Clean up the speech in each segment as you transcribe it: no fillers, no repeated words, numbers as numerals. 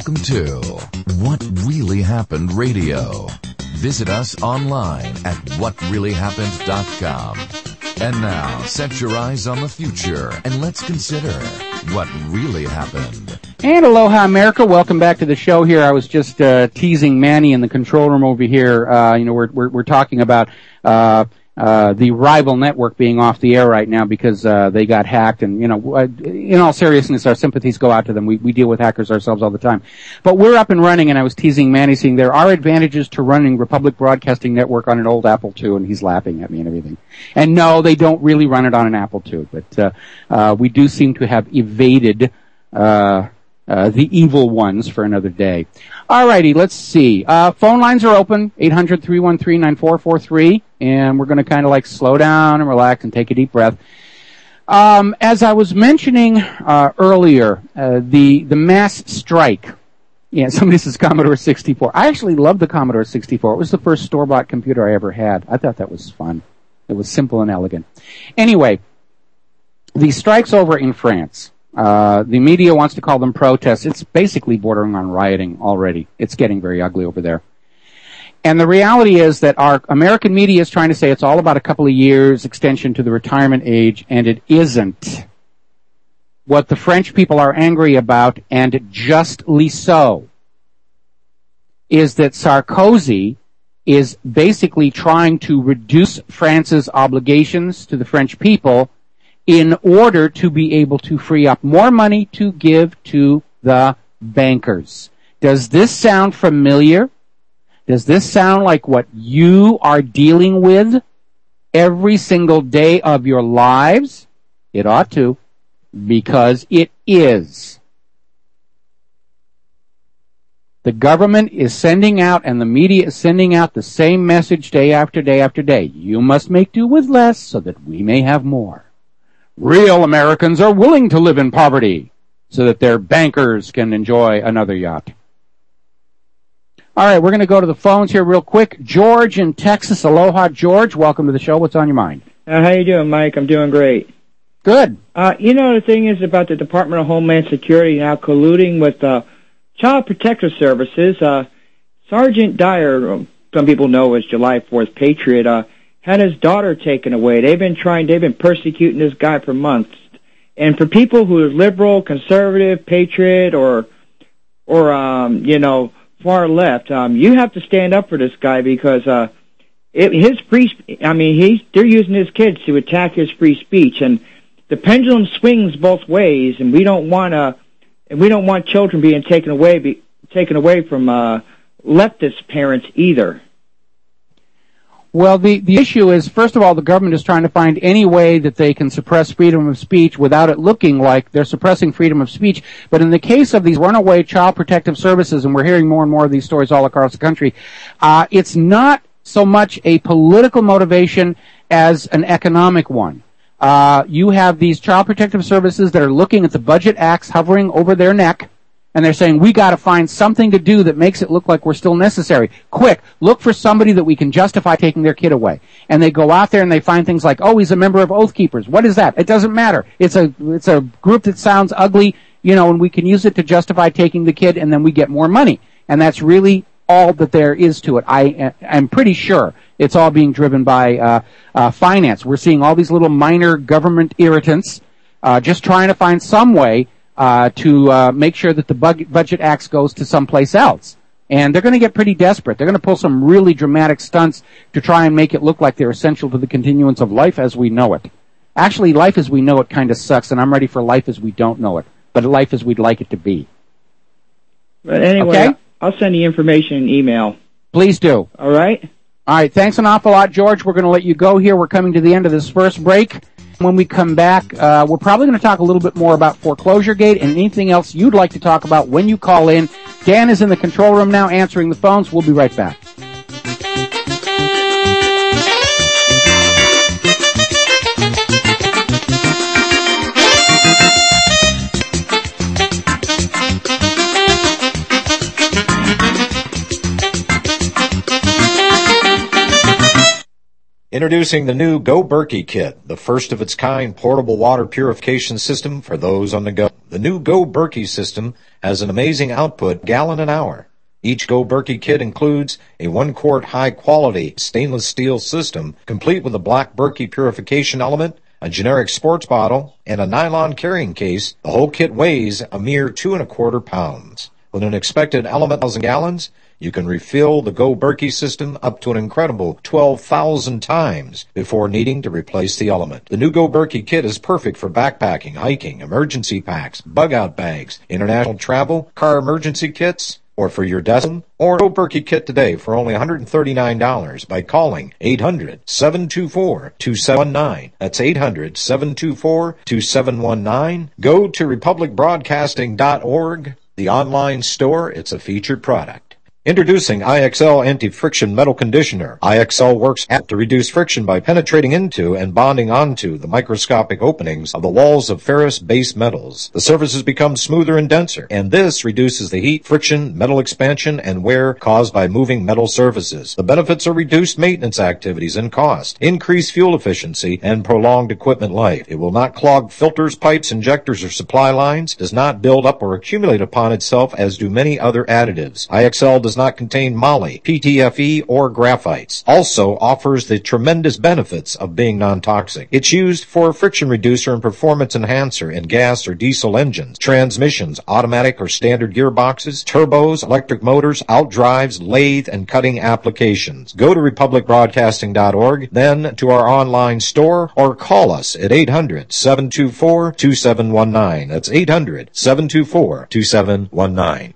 Welcome to What Really Happened Radio. Visit us online at whatreallyhappened.com. And now, set your eyes on the future and let's consider what really happened. And aloha, America. Welcome back to the show here. I was just teasing Manny in the control room over here. We're talking about the rival network being off the air right now because they got hacked. And, in all seriousness, our sympathies go out to them. We deal with hackers ourselves all the time. But we're up and running, and I was teasing Manny, saying there are advantages to running Republic Broadcasting Network on an old Apple II, and he's laughing at me and everything. And no, they don't really run it on an Apple II, but we do seem to have evaded the evil ones for another day. Alrighty, let's see. Phone lines are open, 800-313-9443, and we're going to kind of like slow down and relax and take a deep breath. As I was mentioning earlier, the mass strike. Yeah, somebody says Commodore 64. I actually love the Commodore 64. It was the first store-bought computer I ever had. I thought that was fun. It was simple and elegant. Anyway, the strike's over in France. The media wants to call them protests. It's basically bordering on rioting already. It's getting very ugly over there. And the reality is that our American media is trying to say it's all about a couple of years extension to the retirement age, and it isn't. What the French people are angry about, and justly so, is that Sarkozy is basically trying to reduce France's obligations to the French people in order to be able to free up more money to give to the bankers. Does this sound familiar? Does this sound like what you are dealing with every single day of your lives? It ought to, because it is. The government is sending out, and the media is sending out the same message day after day after day. You must make do with less so that we may have more. Real Americans are willing to live in poverty so that their bankers can enjoy another yacht. All right, we're going to go to the phones here real quick. George in Texas. Aloha, George. Welcome to the show. What's on your mind? How you doing, Mike? I'm doing great. Good. The thing is about the Department of Homeland Security now colluding with Child Protective Services. Sergeant Dyer, some people know as July 4th Patriot, had his daughter taken away. They've been persecuting this guy for months. And for people who are liberal, conservative, patriot, or far left, you have to stand up for this guy because they're using his kids to attack his free speech, and the pendulum swings both ways, and we don't want children being taken away from leftist parents either. Well, the issue is, first of all, the government is trying to find any way that they can suppress freedom of speech without it looking like they're suppressing freedom of speech. But in the case of these runaway child protective services, and we're hearing more and more of these stories all across the country, it's not so much a political motivation as an economic one. You have these child protective services that are looking at the budget axe hovering over their neck, and they're saying, we got to find something to do that makes it look like we're still necessary. Quick, look for somebody that we can justify taking their kid away. And they go out there and they find things like, oh, he's a member of Oath Keepers. What is that? It doesn't matter. It's a group that sounds ugly, and we can use it to justify taking the kid, and then we get more money. And that's really all that there is to it. I'm pretty sure it's all being driven by finance. We're seeing all these little minor government irritants just trying to find some way to make sure that the budget axe goes to someplace else. And they're going to get pretty desperate. They're going to pull some really dramatic stunts to try and make it look like they're essential to the continuance of life as we know it. Actually, life as we know it kind of sucks, and I'm ready for life as we don't know it, but life as we'd like it to be. But anyway, okay? I'll send the information in email. Please do. All right? All right, thanks an awful lot, George. We're going to let you go here. We're coming to the end of this first break. When we come back, we're probably going to talk a little bit more about ForeclosureGate and anything else you'd like to talk about when you call in. Dan is in the control room now answering the phones. We'll be right back. Introducing the new Go Berkey Kit, the first of its kind portable water purification system for those on the go. The new Go Berkey system has an amazing output gallon an hour. Each Go Berkey kit includes a 1-quart high-quality stainless steel system, complete with a black Berkey purification element, a generic sports bottle, and a nylon carrying case. The whole kit weighs a mere 2¼ pounds. With an expected element 1,000 gallons, you can refill the Go Berkey system up to an incredible 12,000 times before needing to replace the element. The new Go Berkey kit is perfect for backpacking, hiking, emergency packs, bug-out bags, international travel, car emergency kits, or for your desk. Or Go Berkey kit today for only $139 by calling 800-724-2719. That's 800-724-2719. Go to republicbroadcasting.org, the online store. It's a featured product. Introducing IXL Anti-Friction Metal Conditioner. IXL works to reduce friction by penetrating into and bonding onto the microscopic openings of the walls of ferrous base metals. The surfaces become smoother and denser, and this reduces the heat, friction, metal expansion, and wear caused by moving metal surfaces. The benefits are reduced maintenance activities and cost, increased fuel efficiency, and prolonged equipment life. It will not clog filters, pipes, injectors, or supply lines, does not build up or accumulate upon itself as do many other additives. IXL does not contain moly, PTFE, or graphites. Also offers the tremendous benefits of being non-toxic. It's used for a friction reducer and performance enhancer in gas or diesel engines, transmissions, automatic or standard gearboxes, turbos, electric motors, outdrives, lathe, and cutting applications. Go to republicbroadcasting.org, then to our online store, or call us at 800-724-2719. That's 800-724-2719.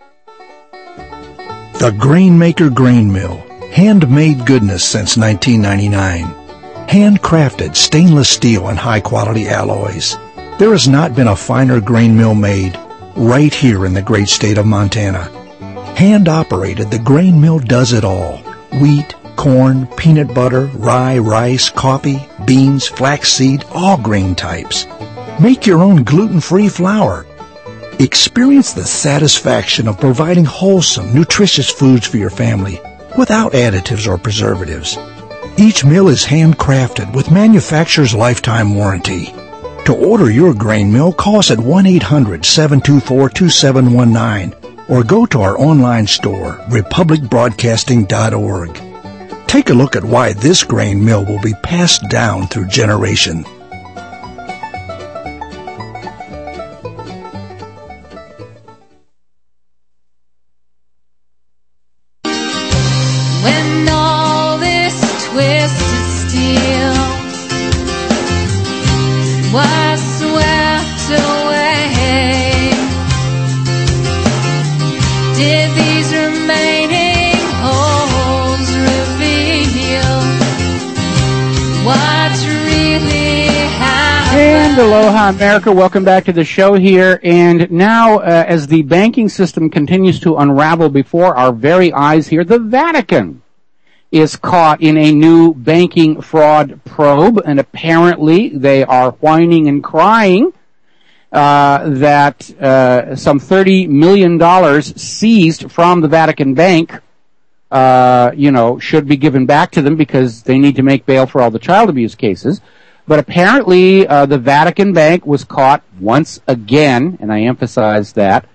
The Grainmaker Grain Mill, handmade goodness since 1999. Handcrafted stainless steel and high-quality alloys. There has not been a finer grain mill made right here in the great state of Montana. Hand-operated, the grain mill does it all. Wheat, corn, peanut butter, rye, rice, coffee, beans, flaxseed, all grain types. Make your own gluten-free flour. Experience the satisfaction of providing wholesome, nutritious foods for your family without additives or preservatives. Each mill is handcrafted with manufacturer's lifetime warranty. To order your grain mill, call us at 1-800-724-2719 or go to our online store, republicbroadcasting.org. Take a look at why this grain mill will be passed down through generations. Aloha, America. Welcome back to the show here. And now, as the banking system continues to unravel before our very eyes here, the Vatican is caught in a new banking fraud probe, and apparently they are whining and crying that some $30 million seized from the Vatican Bank, should be given back to them because they need to make bail for all the child abuse cases. But apparently, the Vatican Bank was caught once again, and I emphasize that,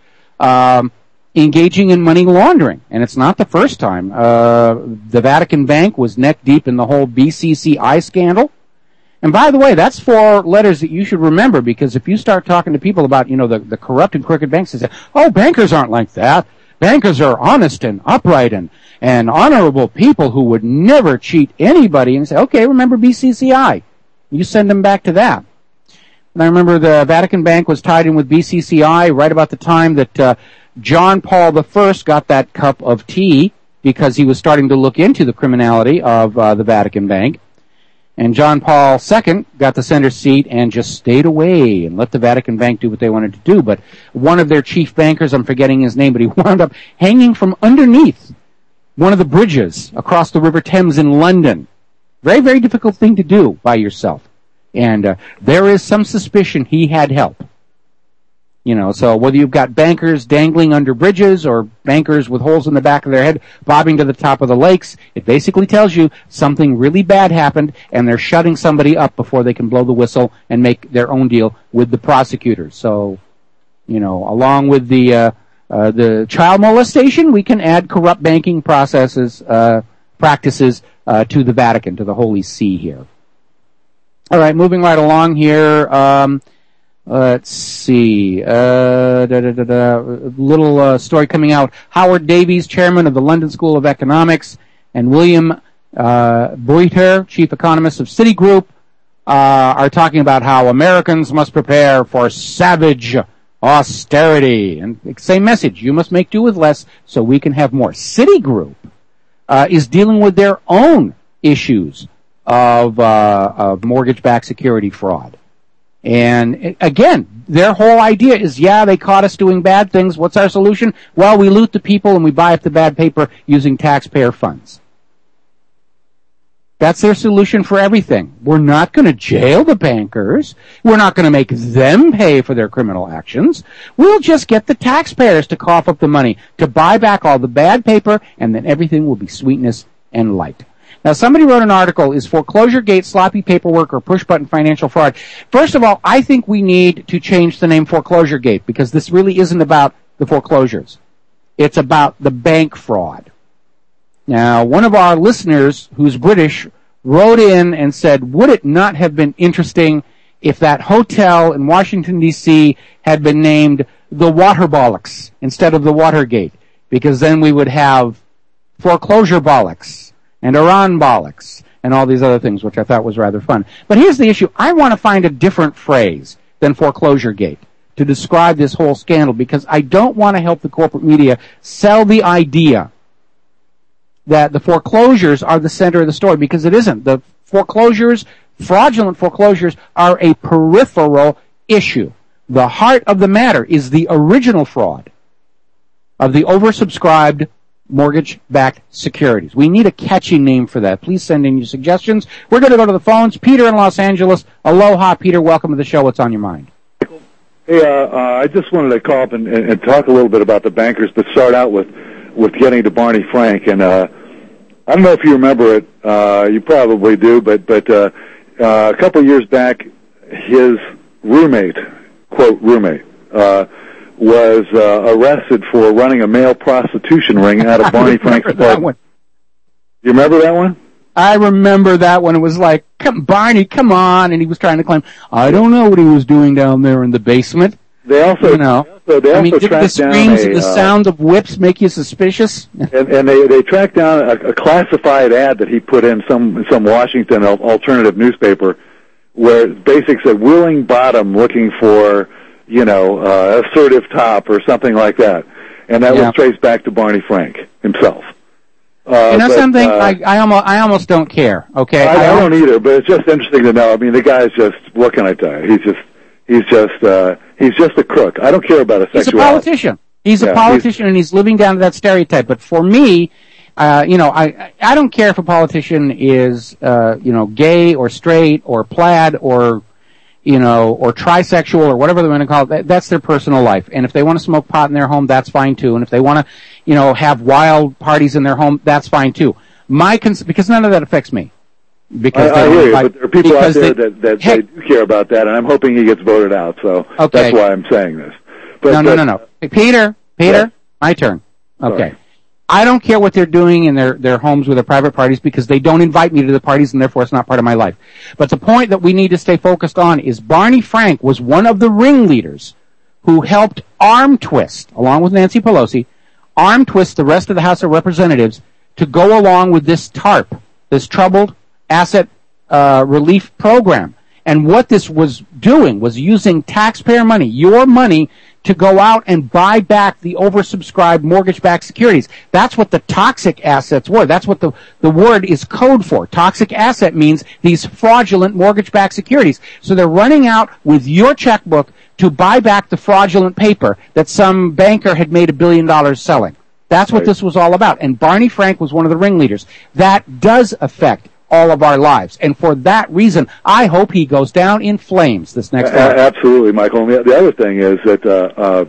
engaging in money laundering. And it's not the first time. The Vatican Bank was neck deep in the whole BCCI scandal. And by the way, that's 4 letters that you should remember, because if you start talking to people about, the corrupt and crooked banks, they say, oh, bankers aren't like that. Bankers are honest and upright and honorable people who would never cheat anybody. And say, okay, remember BCCI. You send them back to that. And I remember the Vatican Bank was tied in with BCCI right about the time that John Paul I got that cup of tea, because he was starting to look into the criminality of the Vatican Bank. And John Paul II got the center seat and just stayed away and let the Vatican Bank do what they wanted to do. But one of their chief bankers, I'm forgetting his name, but he wound up hanging from underneath one of the bridges across the River Thames in London. Very, very difficult thing to do by yourself. And there is some suspicion he had help. So whether you've got bankers dangling under bridges or bankers with holes in the back of their head bobbing to the top of the lakes, it basically tells you something really bad happened and they're shutting somebody up before they can blow the whistle and make their own deal with the prosecutors. So, along with the child molestation, we can add corrupt banking practices to the Vatican, to the Holy See here. All right, moving right along here. Let's see. Little story coming out. Howard Davies, chairman of the London School of Economics, and William Bruyter, chief economist of Citigroup, are talking about how Americans must prepare for savage austerity. And same message. You must make do with less so we can have more. Citigroup is dealing with their own issues of mortgage-backed security fraud. And again, their whole idea is, they caught us doing bad things. What's our solution? Well, we loot the people and we buy up the bad paper using taxpayer funds. That's their solution for everything. We're not going to jail the bankers. We're not going to make them pay for their criminal actions. We'll just get the taxpayers to cough up the money to buy back all the bad paper, and then everything will be sweetness and light. Now, somebody wrote an article, is foreclosure gate sloppy paperwork or push-button financial fraud? First of all, I think we need to change the name foreclosure gate, because this really isn't about the foreclosures. It's about the bank fraud. Now, one of our listeners, who's British, wrote in and said, would it not have been interesting if that hotel in Washington, D.C. had been named the Waterbollocks instead of the Watergate? Because then we would have foreclosure bollocks and Iran bollocks, and all these other things, which I thought was rather fun. But here's the issue. I want to find a different phrase than foreclosure gate to describe this whole scandal, because I don't want to help the corporate media sell the idea that the foreclosures are the center of the story, because it isn't. The foreclosures, fraudulent foreclosures, are a peripheral issue. The heart of the matter is the original fraud of the oversubscribed mortgage-backed securities. We need a catchy name for that. Please send in your suggestions. We're going to go to the phones. Peter in Los Angeles. Aloha, Peter. Welcome to the show. What's on your mind? Hey, I just wanted to call up and talk a little bit about the bankers, but start out with getting to Barney Frank. And I don't know if you remember it. You probably do, but a couple of years back, his roommate, quote, roommate, was arrested for running a male prostitution ring out of Barney Frank's apartment. You remember that one? I remember that one. It was like, Barney, come on. And he was trying to claim, I don't know what he was doing down there in the basement. They also, did the screams and the sound of whips make you suspicious? and they tracked down a classified ad that he put in some Washington alternative newspaper, where it basically said, willing bottom looking for, assertive top or something like that. And that was traced back to Barney Frank himself. Something? I almost don't care, okay? I don't either, but it's just interesting to know. I mean, the guy's just, what can I tell you? He's just a crook. I don't care about a sexuality. He's a politician. He's a politician, and he's living down to that stereotype. But for me, I don't care if a politician is, gay or straight or plaid or trisexual or whatever they want to call it. That's their personal life. And if they want to smoke pot in their home, that's fine too. And if they want to, have wild parties in their home, that's fine too. Because none of that affects me. Because I hear you, but there are people out there that do care about that, and I'm hoping he gets voted out. So that's why I'm saying this. But, No. Peter, my turn. Okay. Sorry. I don't care what they're doing in their homes with their private parties, because they don't invite me to the parties, and therefore it's not part of my life. But the point that we need to stay focused on is Barney Frank was one of the ringleaders who helped arm twist, along with Nancy Pelosi, arm twist the rest of the House of Representatives to go along with this TARP, this Troubled Asset Relief Program. And what this was doing was using taxpayer money, your money, to go out and buy back the oversubscribed mortgage-backed securities. That's what the toxic assets were. That's what the word is code for. Toxic asset means these fraudulent mortgage-backed securities. So they're running out with your checkbook to buy back the fraudulent paper that some banker had made $1 billion selling. That's what this was all about. And Barney Frank was one of the ringleaders. That does affect all of our lives. And for that reason, I hope he goes down in flames this next time. Absolutely, Michael. And the other thing is that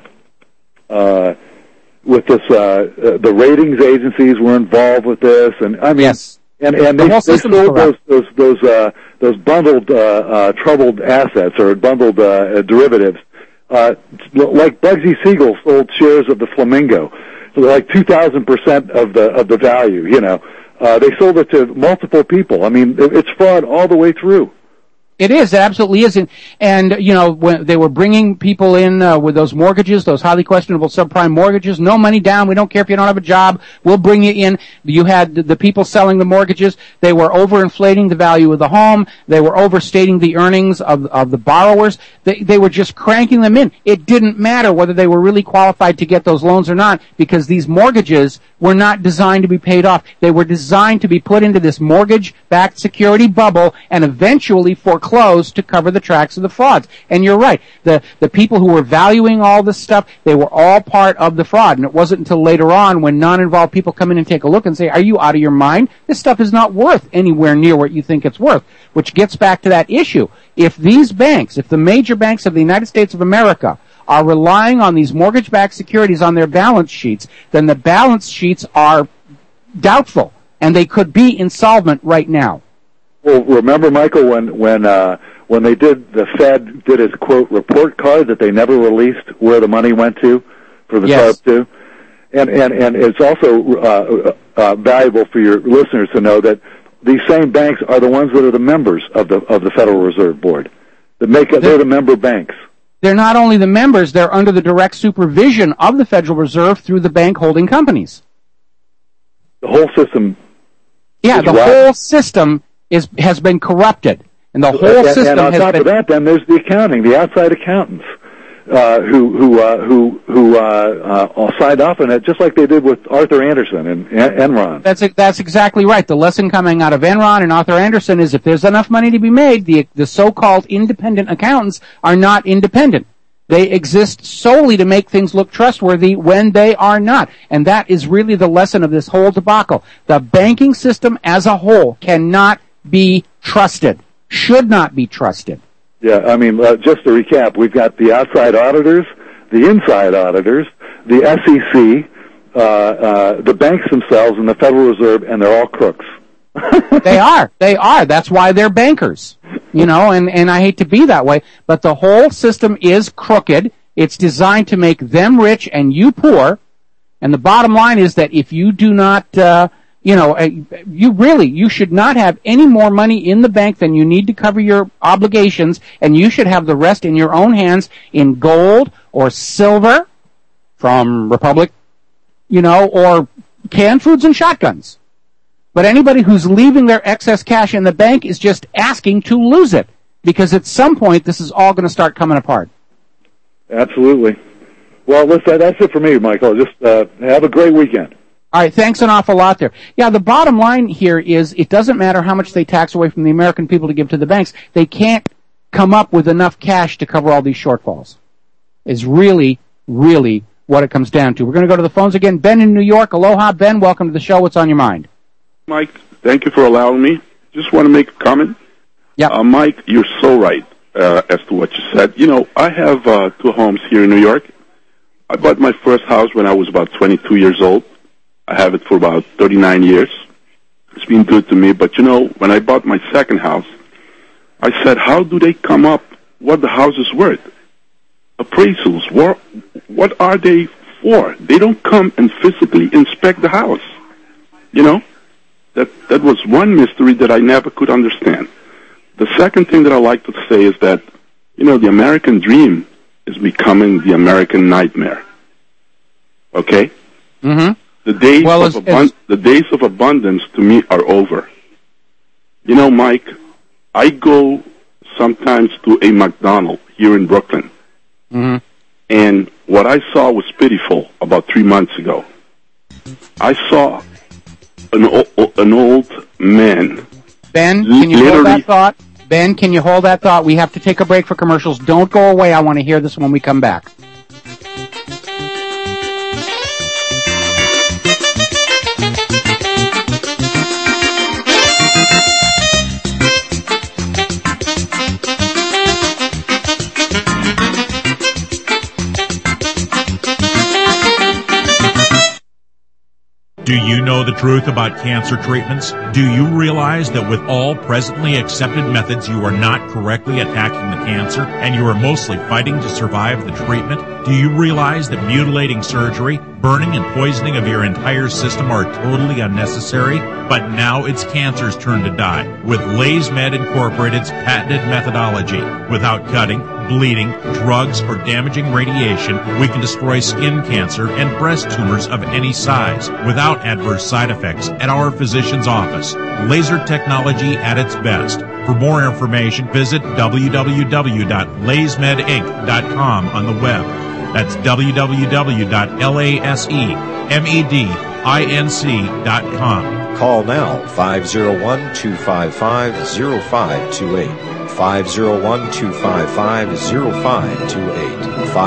with this, the ratings agencies were involved with this, and I mean, yes. And they sold those bundled troubled assets or bundled derivatives, like Bugsy Siegel sold shares of the Flamingo, so like 2,000% of the value. You know, they sold it to multiple people. I mean, it's fraud all the way through. It is, it absolutely is. And, you know, when they were bringing people in with those mortgages, those highly questionable subprime mortgages, no money down, we don't care if you don't have a job, we'll bring you in. You had the people selling the mortgages, they were overinflating the value of the home, they were overstating the earnings of the borrowers, they were just cranking them in. It didn't matter whether they were really qualified to get those loans or not, because these mortgages were not designed to be paid off. They were designed to be put into this mortgage-backed security bubble and eventually foreclosed to cover the tracks of the frauds. And you're right. The people who were valuing all this stuff, they were all part of the fraud. And it wasn't until later on when non-involved people come in and take a look and say, are you out of your mind? This stuff is not worth anywhere near what you think it's worth. Which gets back to that issue. If these banks, if the major banks of the United States of America are relying on these mortgage-backed securities on their balance sheets, then the balance sheets are doubtful, and they could be insolvent right now. Well, remember, Michael, when they did, the Fed did its quote report card that they never released where the money went to for the yes. CARB 2, and it's also valuable for your listeners to know that these same banks are the ones that are the members of the Federal Reserve Board. They're the member banks. They're not only the members, they're under the direct supervision of the Federal Reserve through the bank holding companies. The whole system. Yeah, whole system has been corrupted, and the whole system and on has top been. of that, then there's the accounting, the outside accountants who signed off on it, just like they did with Arthur Andersen and Enron. That's exactly right. The lesson coming out of Enron and Arthur Andersen is if there's enough money to be made, the so-called independent accountants are not independent. They exist solely to make things look trustworthy when they are not. And that is really the lesson of this whole debacle. The banking system as a whole cannot be trusted, should not be trusted. Yeah, I mean, just to recap, we've got the outside auditors, the inside auditors, the SEC, the banks themselves, and the Federal Reserve, and they're all crooks. They are. That's why they're bankers. You know, and I hate to be that way, but the whole system is crooked. It's designed to make them rich and you poor. And the bottom line is that if you do not, you should not have any more money in the bank than you need to cover your obligations, and you should have the rest in your own hands in gold or silver from Republic, or canned foods and shotguns. But anybody who's leaving their excess cash in the bank is just asking to lose it, because at some point this is all going to start coming apart. Absolutely. Well, listen, that's it for me, Michael. Just have a great weekend. All right, thanks an awful lot there. Yeah, the bottom line here is it doesn't matter how much they tax away from the American people to give to the banks. They can't come up with enough cash to cover all these shortfalls. Is really, really what it comes down to. We're going to go to the phones again. Ben in New York. Aloha, Ben. Welcome to the show. What's on your mind? Mike, thank you for allowing me. Just want to make a comment. Yeah. Mike, you're so right as to what you said. I have 2 homes here in New York. I bought my first house when I was about 22 years old. I have it for about 39 years. It's been good to me. But, when I bought my second house, I said, how do they come up what the house is worth? Appraisals, what are they for? They don't come and physically inspect the house. That was one mystery that I never could understand. The second thing that I like to say is that, the American dream is becoming the American nightmare. Okay? Mm-hmm. The days of abundance to me are over. Mike, I go sometimes to a McDonald's here in Brooklyn. Mm-hmm. And what I saw was pitiful about 3 months ago. I saw an old man. Ben, can you hold that thought? Ben, can you hold that thought? We have to take a break for commercials. Don't go away. I want to hear this when we come back. Do you know the truth about cancer treatments? Do you realize that with all presently accepted methods, you are not correctly attacking the cancer and you are mostly fighting to survive the treatment? Do you realize that mutilating surgery, burning and poisoning of your entire system are totally unnecessary? But now it's cancer's turn to die with LaysMed Incorporated's patented methodology. Without cutting, bleeding, drugs, or damaging radiation, we can destroy skin cancer and breast tumors of any size without adverse side effects at our physician's office. Laser technology at its best. For more information, visit www.laysmedinc.com on the web. That's www.laysmedinc.com. Call now, 501-255-0528. 501-255-0528.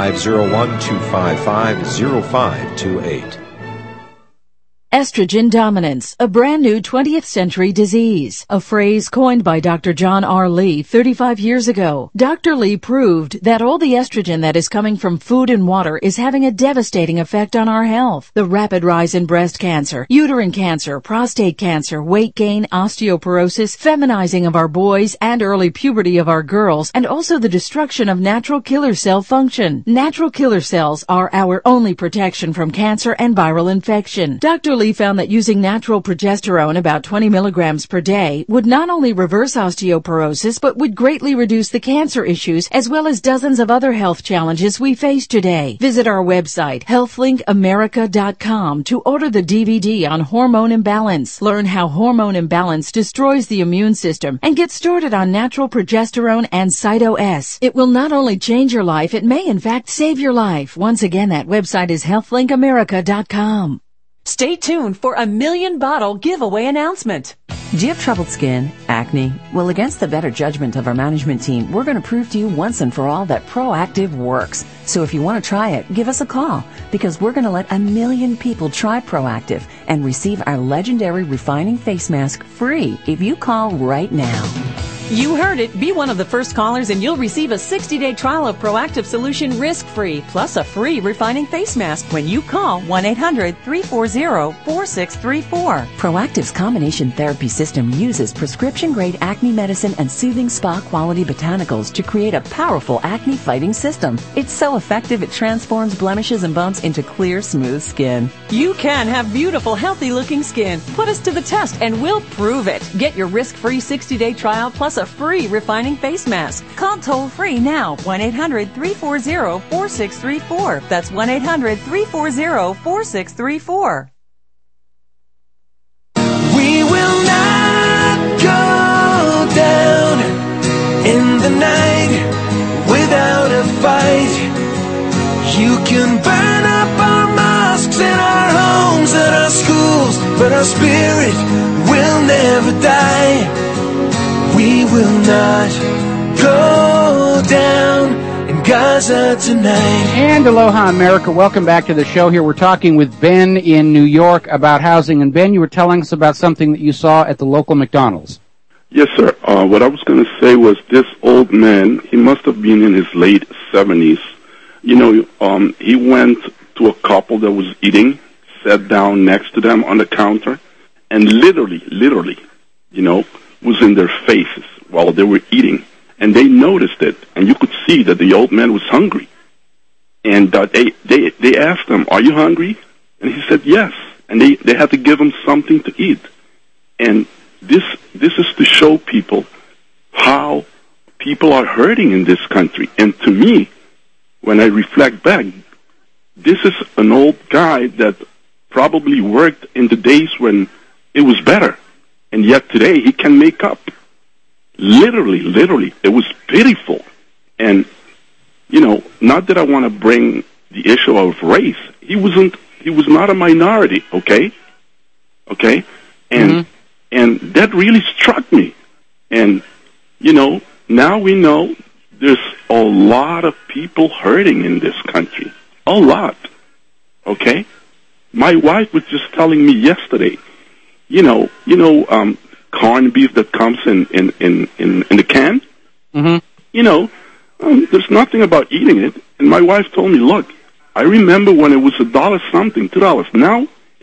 501-255-0528. Estrogen dominance, a brand new 20th century disease, a phrase coined by Dr. John R. Lee 35 years ago. Dr. Lee proved that all the estrogen that is coming from food and water is having a devastating effect on our health. The rapid rise in breast cancer, uterine cancer, prostate cancer, weight gain, osteoporosis, feminizing of our boys, and early puberty of our girls, and also the destruction of natural killer cell function. Natural killer cells are our only protection from cancer and viral infection. Dr. Lee found that using natural progesterone, about 20 milligrams per day, would not only reverse osteoporosis, but would greatly reduce the cancer issues as well as dozens of other health challenges we face today. Visit our website, healthlinkamerica.com, to order the DVD on hormone imbalance. Learn how hormone imbalance destroys the immune system and get started on natural progesterone and Cyto-S. It will not only change your life, it may in fact save your life. Once again, that website is healthlinkamerica.com. Stay tuned for a 1 million bottle giveaway announcement. Do you have troubled skin, acne? Well, against the better judgment of our management team, we're going to prove to you once and for all that Proactiv works. So if you want to try it, give us a call, because we're going to let 1 million people try Proactiv and receive our legendary refining face mask free if you call right now. You heard it. Be one of the first callers and you'll receive a 60-day trial of Proactiv solution risk-free, plus a free refining face mask when you call 1-800-340-4634. Proactiv's combination therapy system uses prescription-grade acne medicine and soothing spa-quality botanicals to create a powerful acne-fighting system. It's so effective it transforms blemishes and bumps into clear, smooth skin. You can have beautiful, healthy-looking skin. Put us to the test and we'll prove it. Get your risk-free 60-day trial plus a free refining face mask. Call toll-free now, 1-800-340-4634. That's 1-800-340-4634. We will not go down in the night without a fight. You can burn up our mosques and our homes and our schools, but our spirit will never die. We will not go down in Gaza tonight. And aloha, America. Welcome back to the show. Here we're talking with Ben in New York about housing. And Ben, you were telling us about something that you saw at the local McDonald's. Yes, sir. What I was going to say was this old man, he must have been in his late 70s. You know, he went to a couple that was eating, sat down next to them on the counter, and literally, you know, was in their faces while they were eating, and they noticed it, and you could see that the old man was hungry. And they asked him, "Are you hungry?" And he said, "Yes." And they had to give him something to eat. And this is to show people how people are hurting in this country. And to me, when I reflect back, this is an old guy that probably worked in the days when it was better. And yet today he can make up. Literally, it was pitiful. And, you know, not that I want to bring the issue of race. He was not a minority, okay? And that really struck me. And, you know, now we know there's a lot of people hurting in this country. A lot, okay? My wife was just telling me yesterday, you know, corned beef that comes in the can. Mm-hmm. You know, there's nothing about eating it. And my wife told me, look, I remember when it was $1 something, $2. Now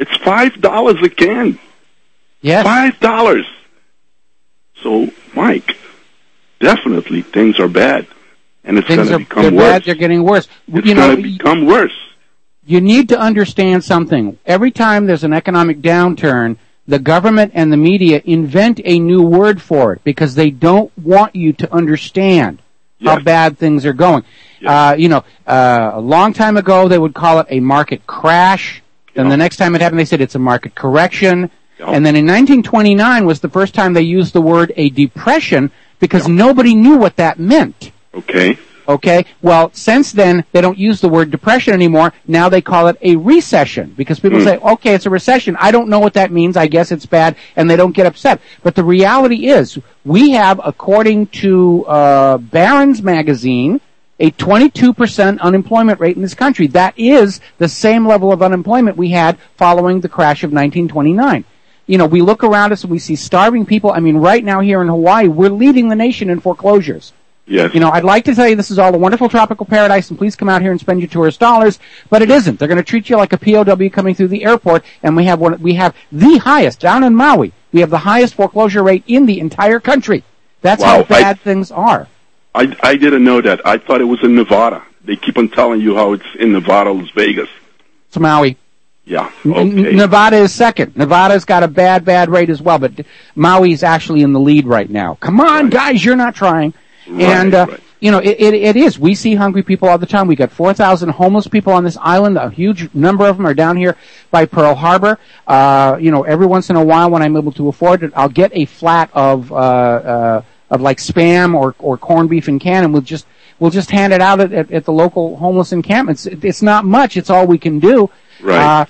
It's $5 a can. Yes. $5. So, Mike, definitely things are bad, and it's going to become worse. Bad, they're getting worse. It's going to become worse. You need to understand something. Every time there's an economic downturn, the government and the media invent a new word for it because they don't want you to understand how bad things are going. Yes. A long time ago, they would call it a market crash. Then the next time it happened, they said it's a market correction. And then in 1929 was the first time they used the word a depression because nobody knew what that meant. Okay? Well, since then, they don't use the word depression anymore. Now they call it a recession because people say, okay, it's a recession. I don't know what that means. I guess it's bad, and they don't get upset. But the reality is, we have, according to Barron's magazine, a 22% unemployment rate in this country. That is the same level of unemployment we had following the crash of 1929. We look around us and we see starving people. I mean, right now here in Hawaii, we're leading the nation in foreclosures. Yes. I'd like to tell you this is all a wonderful tropical paradise and please come out here and spend your tourist dollars, but it isn't. They're going to treat you like a POW coming through the airport, and we have the highest, down in Maui, we have the highest foreclosure rate in the entire country. That's how bad things are. I didn't know that. I thought it was in Nevada. They keep on telling you how it's in Nevada, Las Vegas. It's Maui. Yeah. Okay. Nevada is second. Nevada's got a bad rate as well, but Maui's actually in the lead right now. Come on, guys, you're not trying. And, it is. We see hungry people all the time. We got 4,000 homeless people on this island. A huge number of them are down here by Pearl Harbor. Every once in a while when I'm able to afford it, I'll get a flat of like Spam or corned beef in can, and we'll just hand it out at the local homeless encampments. It's not much. It's all we can do. Right.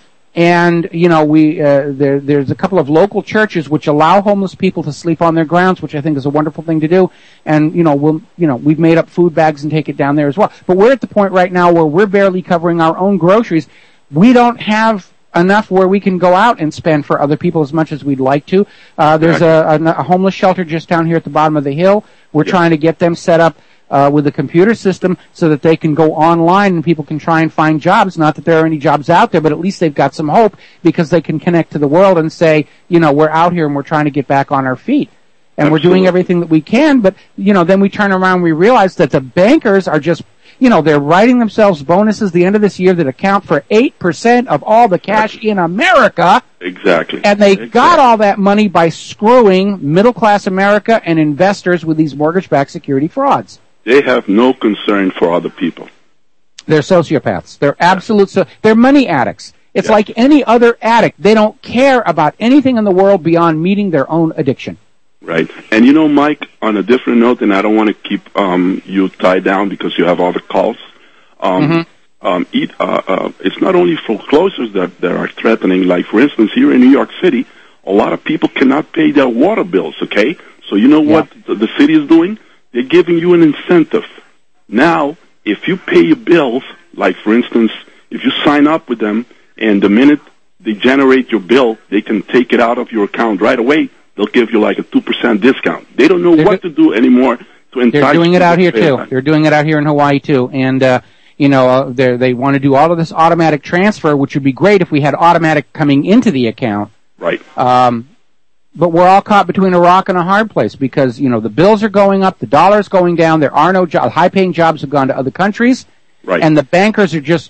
There's a couple of local churches which allow homeless people to sleep on their grounds, which I think is a wonderful thing to do. And, we've made up food bags and take it down there as well. But we're at the point right now where we're barely covering our own groceries. We don't have enough where we can go out and spend for other people as much as we'd like to. There's a homeless shelter just down here at the bottom of the hill. We're trying to get them set up with a computer system so that they can go online and people can try and find jobs. Not that there are any jobs out there, but at least they've got some hope because they can connect to the world and say, we're out here and we're trying to get back on our feet. And we're doing everything that we can, but, then we turn around and we realize that the bankers are just, they're writing themselves bonuses at the end of this year that account for 8% of all the cash in America. Exactly. And they got all that money by screwing middle-class America and investors with these mortgage-backed security frauds. They have no concern for other people. They're sociopaths. They're they're money addicts. It's like any other addict. They don't care about anything in the world beyond meeting their own addiction. Right. And Mike, on a different note, and I don't want to keep you tied down because you have all the calls. It's not only foreclosures that are threatening. Like, for instance, here in New York City, a lot of people cannot pay their water bills, okay? So what the city is doing? They're giving you an incentive. Now, if you pay your bills, like, for instance, if you sign up with them, and the minute they generate your bill, they can take it out of your account right away. They'll give you like a 2% discount. They don't know what to do anymore to entice. They're doing it out here too. They're doing it out here in Hawaii too. And they want to do all of this automatic transfer, which would be great if we had automatic coming into the account. Right. But we're all caught between a rock and a hard place because the bills are going up, the dollar's going down. There are no jobs. High-paying jobs have gone to other countries. Right. And the bankers are just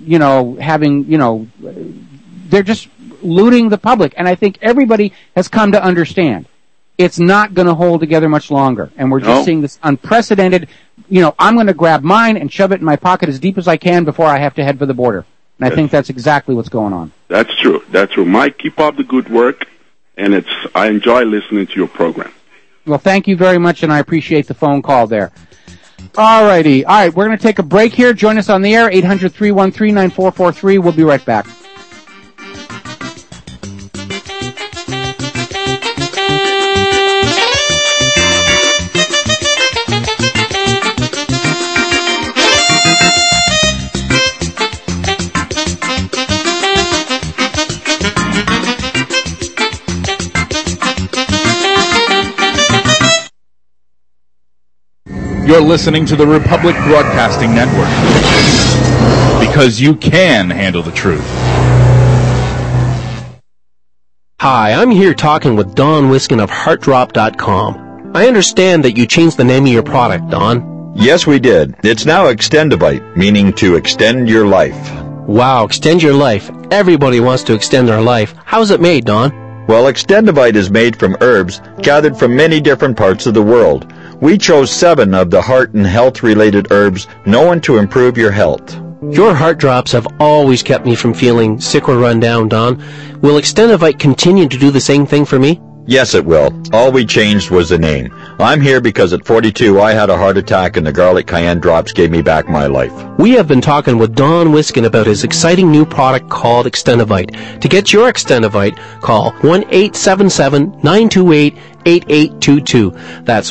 they're just looting the public. And I think everybody has come to understand it's not going to hold together much longer. And we're just seeing this unprecedented, I'm going to grab mine and shove it in my pocket as deep as I can before I have to head for the border. And I think that's exactly what's going on. That's true. That's true. Mike, keep up the good work. And I enjoy listening to your program. Well, thank you very much, and I appreciate the phone call there. All righty. All right, we're going to take a break here. Join us on the air, 800-313-9443. We'll be right back. You're listening to the Republic Broadcasting Network because you can handle the truth. Hi, I'm here talking with Don Wiskin of HeartDrop.com. I understand that you changed the name of your product, Don. Yes, we did. It's now Extendivite, meaning to extend your life. Wow, extend your life. Everybody wants to extend their life. How's it made, Don? Well, Extendivite is made from herbs gathered from many different parts of the world. We chose 7 of the heart and health-related herbs known to improve your health. Your heart drops have always kept me from feeling sick or run down, Don. Will Extendivite continue to do the same thing for me? Yes, it will. All we changed was the name. I'm here because at 42 I had a heart attack and the garlic cayenne drops gave me back my life. We have been talking with Don Wiskin about his exciting new product called Extendivite. To get your Extendivite, call 1-877-928-8822. That's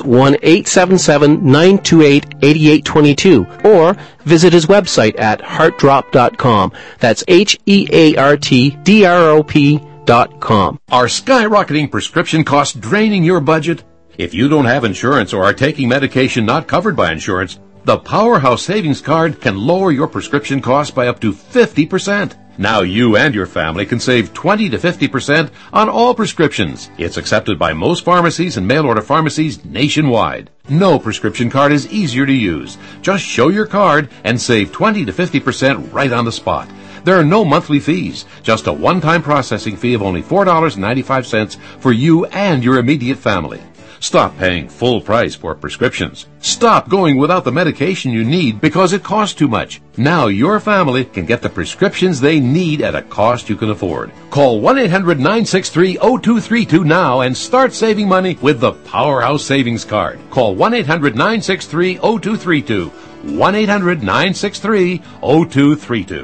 1-877-928-8822. Or visit his website at heartdrop.com. That's HeartDrop.com. Are skyrocketing prescription costs draining your budget? If you don't have insurance or are taking medication not covered by insurance, the Powerhouse Savings Card can lower your prescription costs by up to 50%. Now you and your family can save 20 to 50% on all prescriptions. It's accepted by most pharmacies and mail-order pharmacies nationwide. No prescription card is easier to use. Just show your card and save 20 to 50% right on the spot. There are no monthly fees, just a one-time processing fee of only $4.95 for you and your immediate family. Stop paying full price for prescriptions. Stop going without the medication you need because it costs too much. Now your family can get the prescriptions they need at a cost you can afford. Call 1-800-963-0232 now and start saving money with the Powerhouse Savings Card. Call 1-800-963-0232. 1-800-963-0232.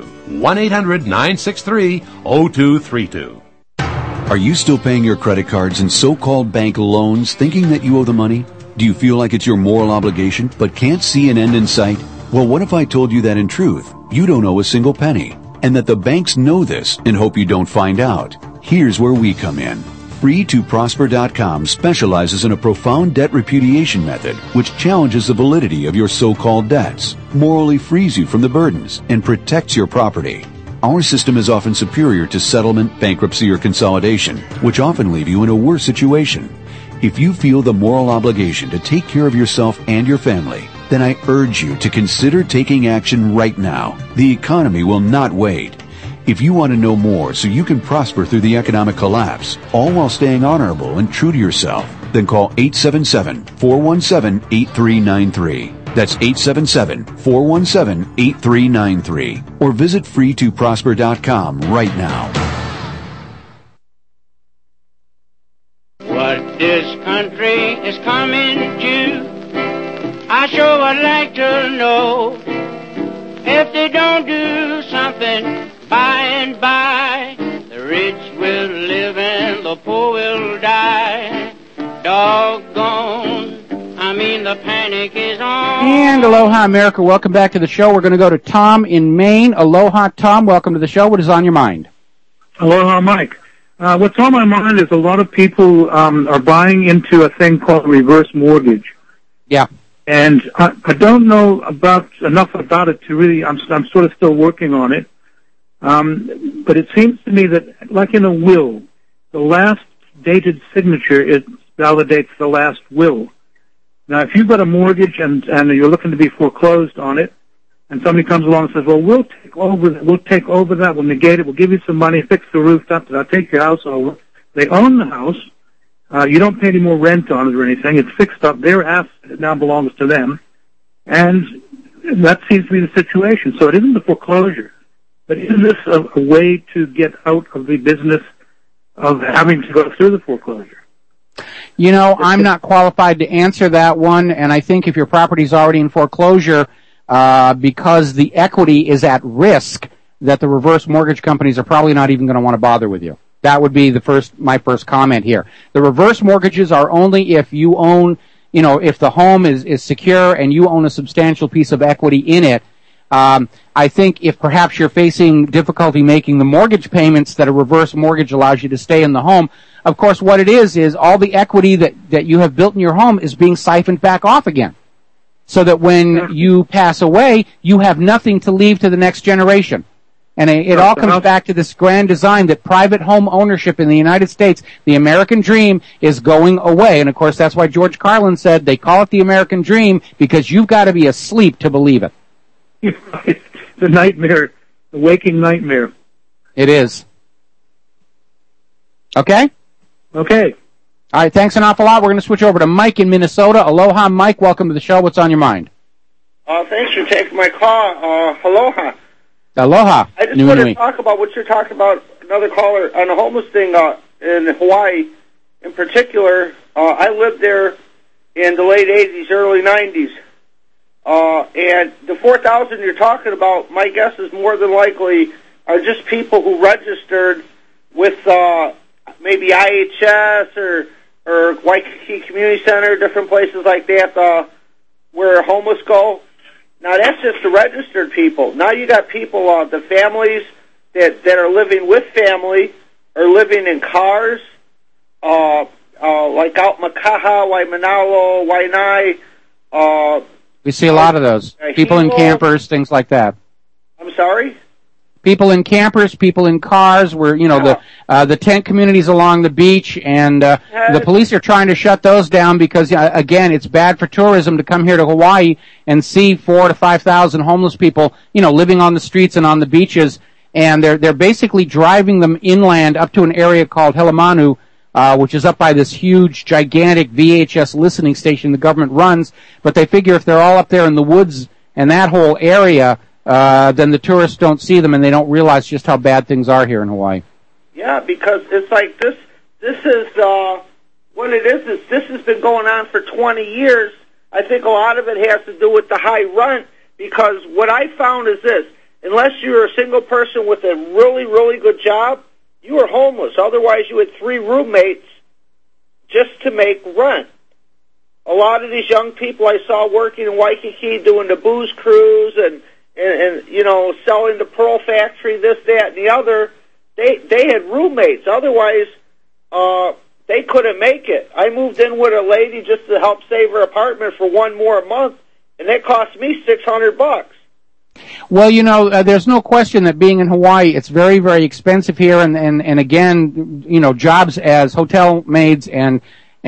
1-800-963-0232. Are you still paying your credit cards and so-called bank loans thinking that you owe the money? Do you feel like it's your moral obligation but can't see an end in sight? Well, what if I told you that in truth, you don't owe a single penny and that the banks know this and hope you don't find out? Here's where we come in. Free2Prosper.com specializes in a profound debt repudiation method which challenges the validity of your so-called debts, morally frees you from the burdens, and protects your property. Our system is often superior to settlement, bankruptcy, or consolidation, which often leave you in a worse situation. If you feel the moral obligation to take care of yourself and your family, then I urge you to consider taking action right now. The economy will not wait. If you want to know more so you can prosper through the economic collapse, all while staying honorable and true to yourself, then call 877-417-8393. That's 877-417-8393. Or visit free2prosper.com right now. What this country is coming to, I sure would like to know. If they don't do something, by and by, the rich will live and the poor will die. Doggone, I mean the panic is on. And aloha, America. Welcome back to the show. We're going to go to Tom in Maine. Aloha, Tom. Welcome to the show. What is on your mind? Aloha, Mike. What's on my mind is a lot of people are buying into a thing called reverse mortgage. Yeah. And I don't know enough about it to really, I'm sort of still working on it. But it seems to me that, like in a will, the last dated signature validates the last will. Now, if you've got a mortgage and you're looking to be foreclosed on it, and somebody comes along and says, well, we'll take over that, we'll negate it, we'll give you some money, fix the roof up, I'll take your house over. They own the house. You don't pay any more rent on it or anything. It's fixed up. Their asset now belongs to them. And that seems to be the situation. So it isn't the foreclosure. But is this a way to get out of the business of having to go through the foreclosure? You know, I'm not qualified to answer that one, and I think if your property's already in foreclosure, because the equity is at risk, that the reverse mortgage companies are probably not even going to want to bother with you. That would be my first comment here. The reverse mortgages are only if you own, if the home is secure and you own a substantial piece of equity in it. I think if perhaps you're facing difficulty making the mortgage payments, that a reverse mortgage allows you to stay in the home. Of course, what it is all the equity that you have built in your home is being siphoned back off again. So that when you pass away, you have nothing to leave to the next generation. And it all comes back to this grand design that private home ownership in the United States, the American dream, is going away. And, of course, that's why George Carlin said they call it the American dream because you've got to be asleep to believe it. It's the nightmare, the waking nightmare. It is. Okay? Okay. All right, thanks an awful lot. We're going to switch over to Mike in Minnesota. Aloha, Mike. Welcome to the show. What's on your mind? Thanks for taking my call. Aloha. Aloha. I just wanted to talk about what you're talking about, another caller, on the homeless thing in Hawaii. In particular, I lived there in the late 80s, early 90s. And the 4,000 you're talking about, my guess is more than likely are just people who registered with maybe IHS or Waikiki Community Center, different places like that where homeless go. Now, that's just the registered people. Now you got people, the families that are living with family or living in cars, like out Makaha, Waimanalo, Waianae. We see a lot of those. People in campers, things like that. I'm sorry? People in campers, people in cars, where, the tent communities along the beach, and the police are trying to shut those down because, again, it's bad for tourism to come here to Hawaii and see 4,000 to 5,000 homeless people, living on the streets and on the beaches, and they're basically driving them inland up to an area called Helemanu, which is up by this huge, gigantic VHS listening station the government runs, but they figure if they're all up there in the woods and that whole area, then the tourists don't see them and they don't realize just how bad things are here in Hawaii. Yeah, because it's like this is, what it is this has been going on for 20 years. I think a lot of it has to do with the high rent, because what I found is this: unless you're a single person with a really, really good job, you are homeless. Otherwise, you had 3 roommates just to make rent. A lot of these young people I saw working in Waikiki doing the booze cruise and selling the Pearl Factory, this, that, and the other, they had roommates. Otherwise, they couldn't make it. I moved in with a lady just to help save her apartment for one more month, and that cost me $600. Well, there's no question that being in Hawaii, it's very, very expensive here, and again, jobs as hotel maids and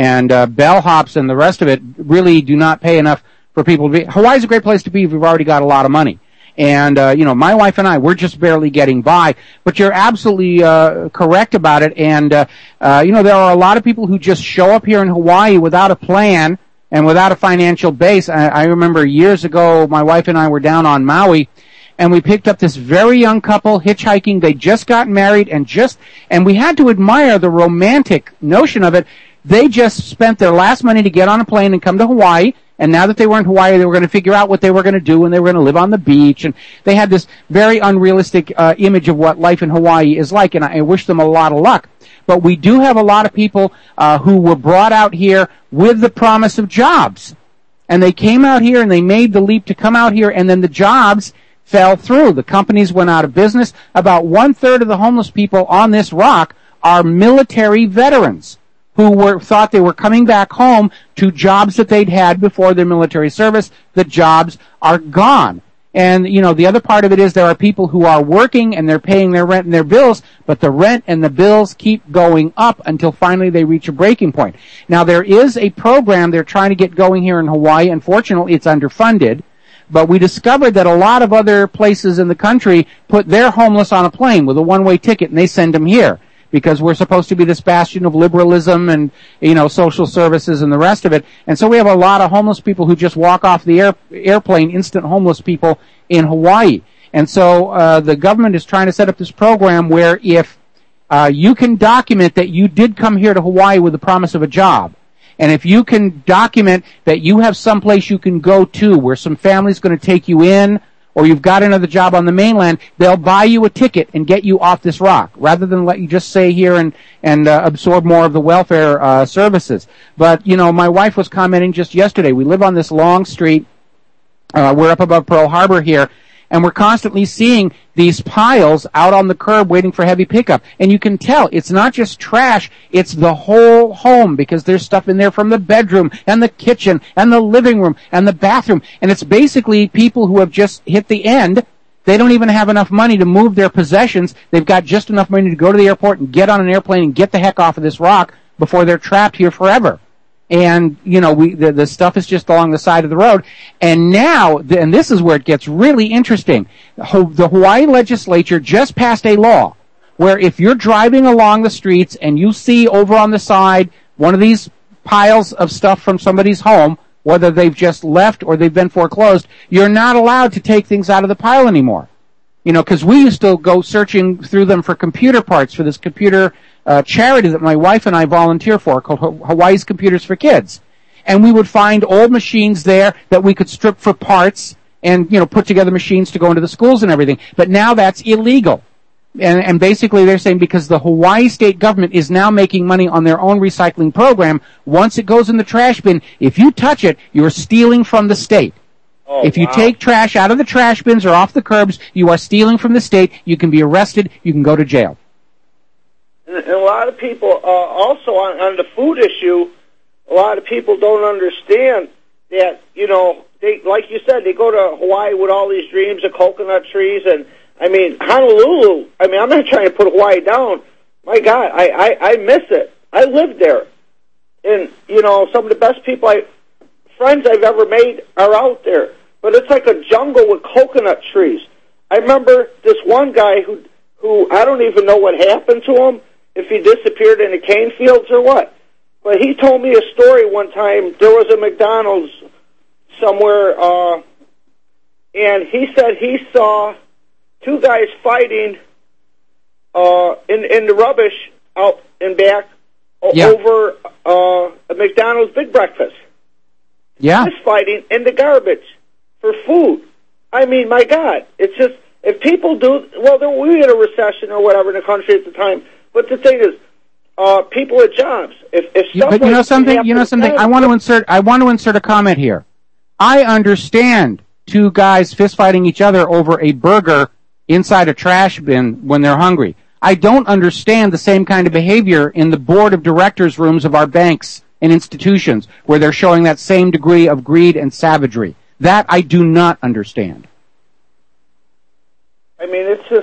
bellhops and the rest of it really do not pay enough for people to be. Hawaii's a great place to be if you've already got a lot of money. And, my wife and I, we're just barely getting by. But you're absolutely correct about it. And, there are a lot of people who just show up here in Hawaii without a plan and without a financial base. I remember years ago, my wife and I were down on Maui, and we picked up this very young couple hitchhiking. They just got married and we had to admire the romantic notion of it. They just spent their last money to get on a plane and come to Hawaii. And now that they were in Hawaii, they were going to figure out what they were going to do, and they were going to live on the beach. And they had this very unrealistic image of what life in Hawaii is like, and I wish them a lot of luck. But we do have a lot of people who were brought out here with the promise of jobs. And they came out here, and they made the leap to come out here, and then the jobs fell through. The companies went out of business. About 1/3 of the homeless people on this rock are military veterans who thought they were coming back home to jobs that they'd had before their military service. The jobs are gone. And, the other part of it is there are people who are working and they're paying their rent and their bills, but the rent and the bills keep going up until finally they reach a breaking point. Now, there is a program they're trying to get going here in Hawaii. Unfortunately, it's underfunded. But we discovered that a lot of other places in the country put their homeless on a plane with a one-way ticket and they send them here, because we're supposed to be this bastion of liberalism and, social services and the rest of it. And so we have a lot of homeless people who just walk off the airplane, instant homeless people in Hawaii. And so the government is trying to set up this program where if you can document that you did come here to Hawaii with the promise of a job, and if you can document that you have someplace you can go to where some family's going to take you in, or you've got another job on the mainland, they'll buy you a ticket and get you off this rock, rather than let you just stay here and absorb more of the welfare services. But, my wife was commenting just yesterday. We live on this long street. We're up above Pearl Harbor here, and we're constantly seeing these piles out on the curb waiting for heavy pickup. And you can tell it's not just trash, it's the whole home, because there's stuff in there from the bedroom and the kitchen and the living room and the bathroom. And it's basically people who have just hit the end. They don't even have enough money to move their possessions. They've got just enough money to go to the airport and get on an airplane and get the heck off of this rock before they're trapped here forever. And, the stuff is just along the side of the road. And now, and this is where it gets really interesting, the Hawaii legislature just passed a law where if you're driving along the streets and you see over on the side one of these piles of stuff from somebody's home, whether they've just left or they've been foreclosed, you're not allowed to take things out of the pile anymore. Because we used to go searching through them for computer parts for this computer charity that my wife and I volunteer for called Hawaii's Computers for Kids. And we would find old machines there that we could strip for parts and, put together machines to go into the schools and everything. But now that's illegal. And basically they're saying because the Hawaii state government is now making money on their own recycling program, once it goes in the trash bin, if you touch it, you're stealing from the state. Oh, if you take trash out of the trash bins or off the curbs, you are stealing from the state. You can be arrested. You can go to jail. And a lot of people, also on the food issue, a lot of people don't understand that, they, like you said, they go to Hawaii with all these dreams of coconut trees. And, Honolulu, I'm not trying to put Hawaii down. My God, I miss it. I lived there. And, some of the best friends I've ever made are out there. But it's like a jungle with coconut trees. I remember this one guy who I don't even know what happened to him, if he disappeared in the cane fields or what. But he told me a story one time. There was a McDonald's somewhere, and he said he saw two guys fighting in the rubbish out and back over a McDonald's Big Breakfast. Yeah. Just fighting in the garbage for food. My God, it's just, if people do, we had a recession or whatever in the country at the time, but the thing is, people at jobs. If stuff but something. I want to insert a comment here. I understand two guys fist fighting each other over a burger inside a trash bin when they're hungry. I don't understand the same kind of behavior in the board of directors rooms of our banks and institutions where they're showing that same degree of greed and savagery. That I do not understand. It's just,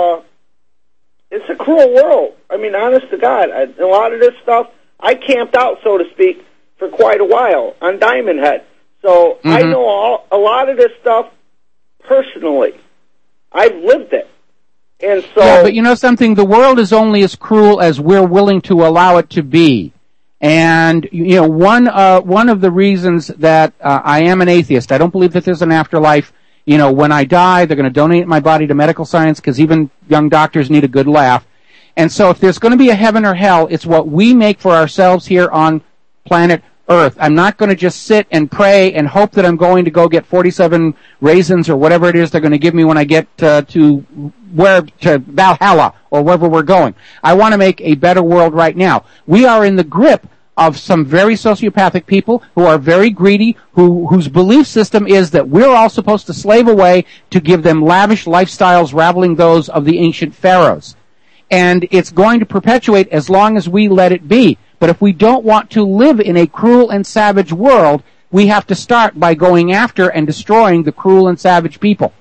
it's a cruel world. Honest to God, a lot of this stuff, I camped out, so to speak, for quite a while on Diamond Head. So I know a lot of this stuff personally. I've lived it. And so... Yeah, but something, the world is only as cruel as we're willing to allow it to be. And, one of the reasons that I am an atheist, I don't believe that there's an afterlife. When I die, they're going to donate my body to medical science because even young doctors need a good laugh. And so if there's going to be a heaven or hell, it's what we make for ourselves here on planet Earth. I'm not going to just sit and pray and hope that I'm going to go get 47 raisins or whatever it is they're going to give me when I get to Valhalla or wherever we're going. I want to make a better world right now. We are in the grip of some very sociopathic people who are very greedy, whose belief system is that we're all supposed to slave away to give them lavish lifestyles rivaling those of the ancient pharaohs. And it's going to perpetuate as long as we let it be. But if we don't want to live in a cruel and savage world, we have to start by going after and destroying the cruel and savage people.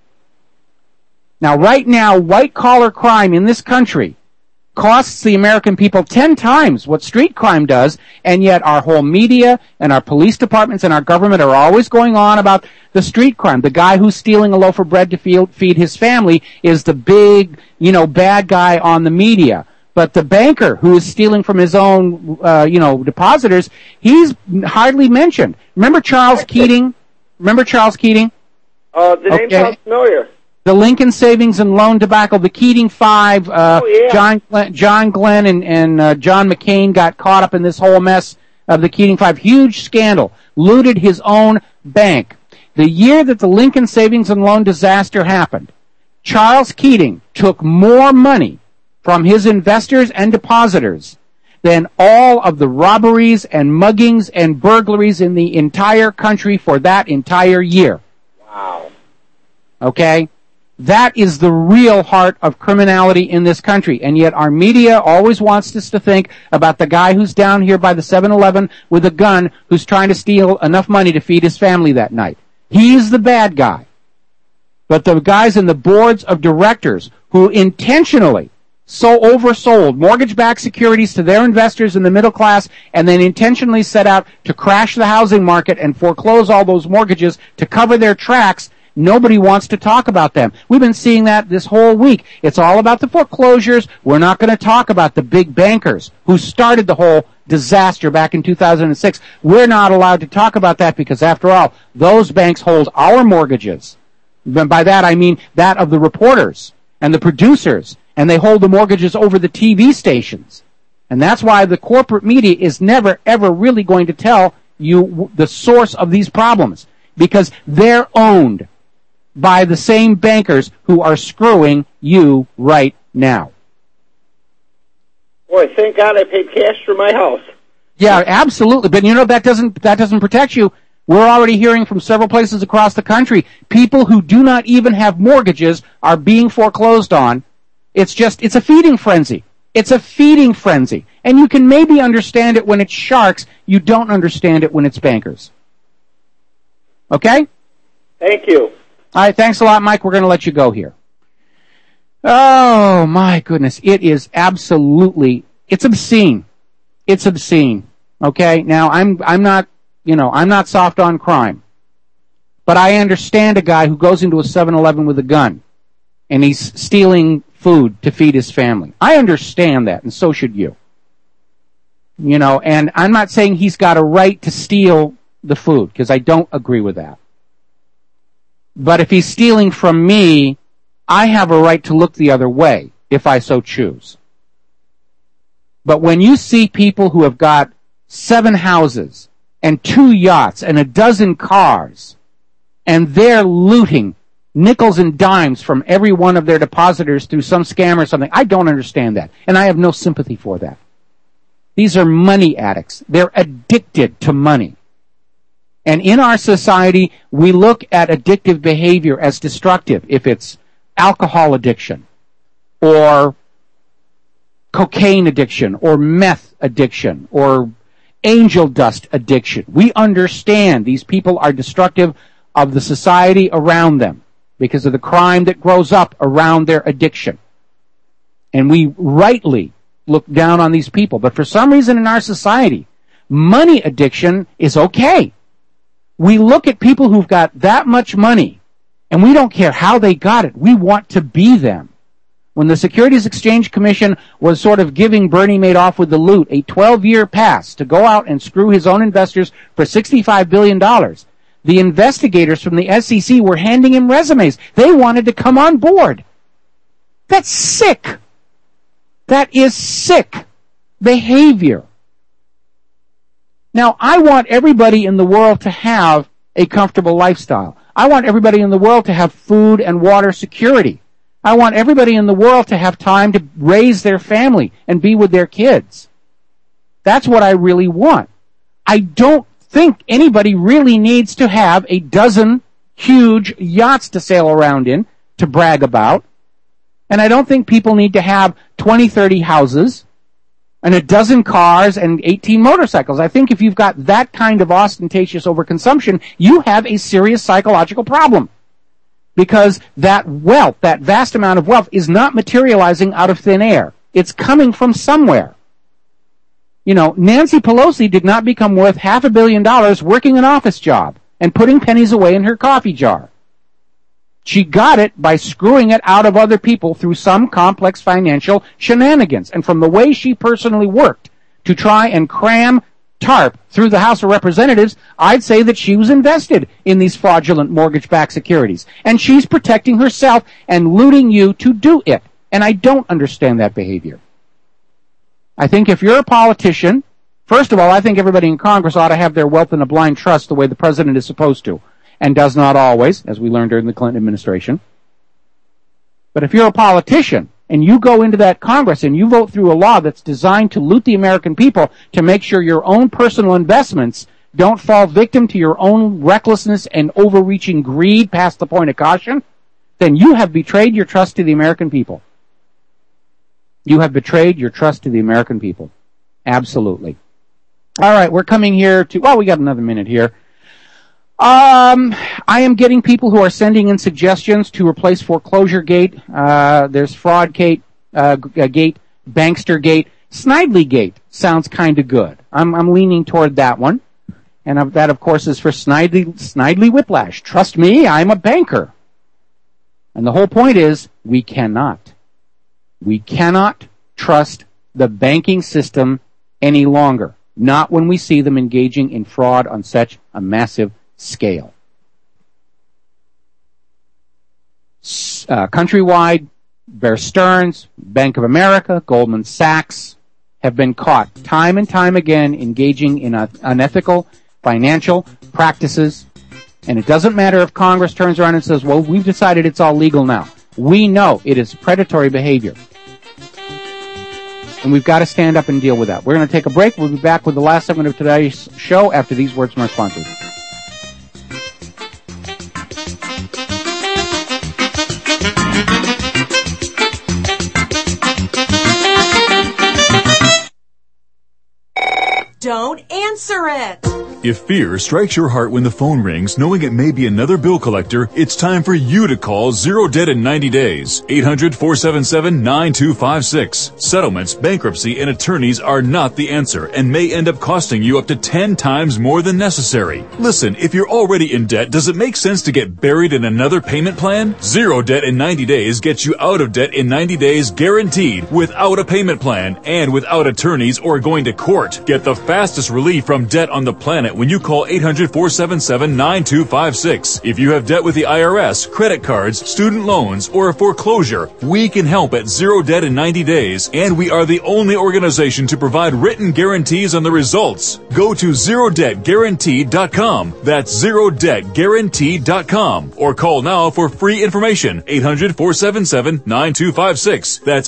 Now, right now, white-collar crime in this country costs the American people 10 times what street crime does, and yet our whole media and our police departments and our government are always going on about the street crime. The guy who's stealing a loaf of bread to feed his family is the big, bad guy on the media. But the banker who is stealing from his own, depositors, he's hardly mentioned. Remember Charles Keating? The name sounds familiar. The Lincoln Savings and Loan debacle, the Keating Five, John Glenn and John McCain got caught up in this whole mess of the Keating Five. Huge scandal. Looted his own bank. The year that the Lincoln Savings and Loan disaster happened, Charles Keating took more money from his investors and depositors than all of the robberies and muggings and burglaries in the entire country for that entire year. Wow. Okay? That is the real heart of criminality in this country. And yet our media always wants us to think about the guy who's down here by the 7-Eleven with a gun who's trying to steal enough money to feed his family that night. He's the bad guy. but the guys in the boards of directors who intentionally oversold mortgage-backed securities to their investors in the middle class and then intentionally set out to crash the housing market and foreclose all those mortgages to cover their tracks, nobody wants to talk about them. We've been seeing that this whole week. It's all about the foreclosures. We're not going to talk about the big bankers who started the whole disaster back in 2006. We're not allowed to talk about that because, after all, those banks hold our mortgages. And by that, I mean that of the reporters and the producers, and they hold the mortgages over the TV stations. And that's why the corporate media is never, ever really going to tell you the source of these problems, because they're owned by the same bankers who are screwing you right now. Boy, thank God I paid cash for my house. Yeah, absolutely. But that doesn't protect you. We're already hearing from several places across the country, people who do not even have mortgages are being foreclosed on. It's a feeding frenzy. It's a feeding frenzy. And you can maybe understand it when it's sharks. You don't understand it when it's bankers. Okay? Thank you. All right, thanks a lot, Mike. We're going to let you go here. Oh, my goodness. It is absolutely, it's obscene. It's obscene. Okay? Now, I'm not soft on crime. But I understand a guy who goes into a 7-Eleven with a gun and he's stealing food to feed his family. I understand that, and so should you. And I'm not saying he's got a right to steal the food, because I don't agree with that. But if he's stealing from me, I have a right to look the other way, if I so choose. But when you see people who have got 7 houses and 2 yachts and 12 cars, and they're looting nickels and dimes from every one of their depositors through some scam or something, I don't understand that. And I have no sympathy for that. These are money addicts. They're addicted to money. And in our society, we look at addictive behavior as destructive. If it's alcohol addiction, or cocaine addiction, or meth addiction, or angel dust addiction. We understand these people are destructive of the society around them because of the crime that grows up around their addiction. And we rightly look down on these people. But for some reason in our society, money addiction is okay. We look at people who've got that much money, and we don't care how they got it. We want to be them. When the Securities Exchange Commission was sort of giving Bernie Madoff with the loot a 12-year pass to go out and screw his own investors for $65 billion, the investigators from the SEC were handing him resumes. They wanted to come on board. That's sick. That is sick behavior. Now, I want everybody in the world to have a comfortable lifestyle. I want everybody in the world to have food and water security. I want everybody in the world to have time to raise their family and be with their kids. That's what I really want. I don't think anybody really needs to have 12 huge yachts to sail around in to brag about. And I don't think people need to have 20, 30 houses and 12 cars and 18 motorcycles. I think if you've got that kind of ostentatious overconsumption, you have a serious psychological problem. Because that wealth, that vast amount of wealth, is not materializing out of thin air. It's coming from somewhere. Nancy Pelosi did not become worth $500 million working an office job and putting pennies away in her coffee jar. She got it by screwing it out of other people through some complex financial shenanigans. And from the way she personally worked to try and cram TARP through the House of Representatives, I'd say that she was invested in these fraudulent mortgage-backed securities. And she's protecting herself and looting you to do it. And I don't understand that behavior. I think if you're a politician, first of all, I think everybody in Congress ought to have their wealth in a blind trust the way the president is supposed to, and does not always, as we learned during the Clinton administration. But if you're a politician, and you go into that Congress and you vote through a law that's designed to loot the American people to make sure your own personal investments don't fall victim to your own recklessness and overreaching greed past the point of caution, then you have betrayed your trust to the American people. You have betrayed your trust to the American people. Absolutely. All right, we're coming here to, we got another minute here. I am getting people who are sending in suggestions to replace Foreclosure Gate. There's Fraud Gate, Bankster Gate. Snidely Gate sounds kind of good. I'm leaning toward that one. And that, of course, is for Snidely Whiplash. Trust me, I'm a banker. And the whole point is, we cannot trust the banking system any longer. Not when we see them engaging in fraud on such a massive scale. Countrywide, Bear Stearns, Bank of America, Goldman Sachs have been caught time and time again engaging in unethical financial practices. And it doesn't matter if Congress turns around and says, well, we've decided it's all legal now. We know it is predatory behavior. And we've got to stand up and deal with that. We're going to take a break. We'll be back with the last segment of today's show after these words from our sponsors. Don't answer it! If fear strikes your heart when the phone rings, knowing it may be another bill collector, it's time for you to call Zero Debt in 90 days. 800-477-9256. Settlements, bankruptcy, and attorneys are not the answer and may end up costing you up to 10 times more than necessary. Listen, if you're already in debt, does it make sense to get buried in another payment plan? Zero Debt in 90 days gets you out of debt in 90 days guaranteed, without a payment plan and without attorneys or going to court. Get the fastest relief from debt on the planet when you call 800-477-9256. If you have debt with the IRS, credit cards, student loans, or a foreclosure, we can help at Zero Debt in 90 days, and we are the only organization to provide written guarantees on the results. Go to ZeroDebtGuaranteed.com. That's ZeroDebtGuaranteed.com. Or call now for free information. 800-477-9256. That's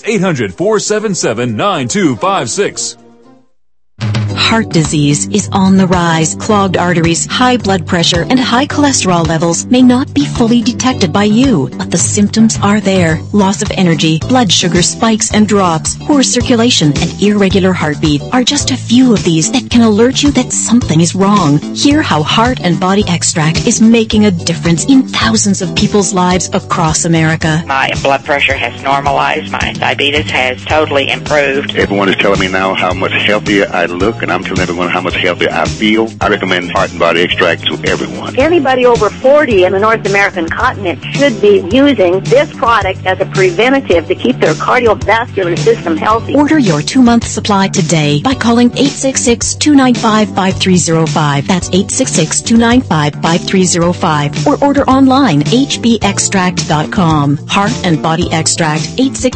800-477-9256. Heart disease is on the rise. Clogged arteries, high blood pressure, and high cholesterol levels may not be fully detected by you, but the symptoms are there. Loss of energy, blood sugar spikes and drops, poor circulation, and irregular heartbeat are just a few of these that can alert you that something is wrong. Hear how Heart and Body Extract is making a difference in thousands of people's lives across America. My blood pressure has normalized. My diabetes has totally improved. Everyone is telling me now how much healthier I look, and I'm telling everyone how much healthier I feel. I recommend Heart and Body Extract to everyone. Anybody over 40 in the North American continent should be using this product as a preventative to keep their cardiovascular system healthy. Order your 2-month supply today by calling 866-295-5305. That's 866-295-5305. Or order online, hbextract.com. Heart and Body Extract,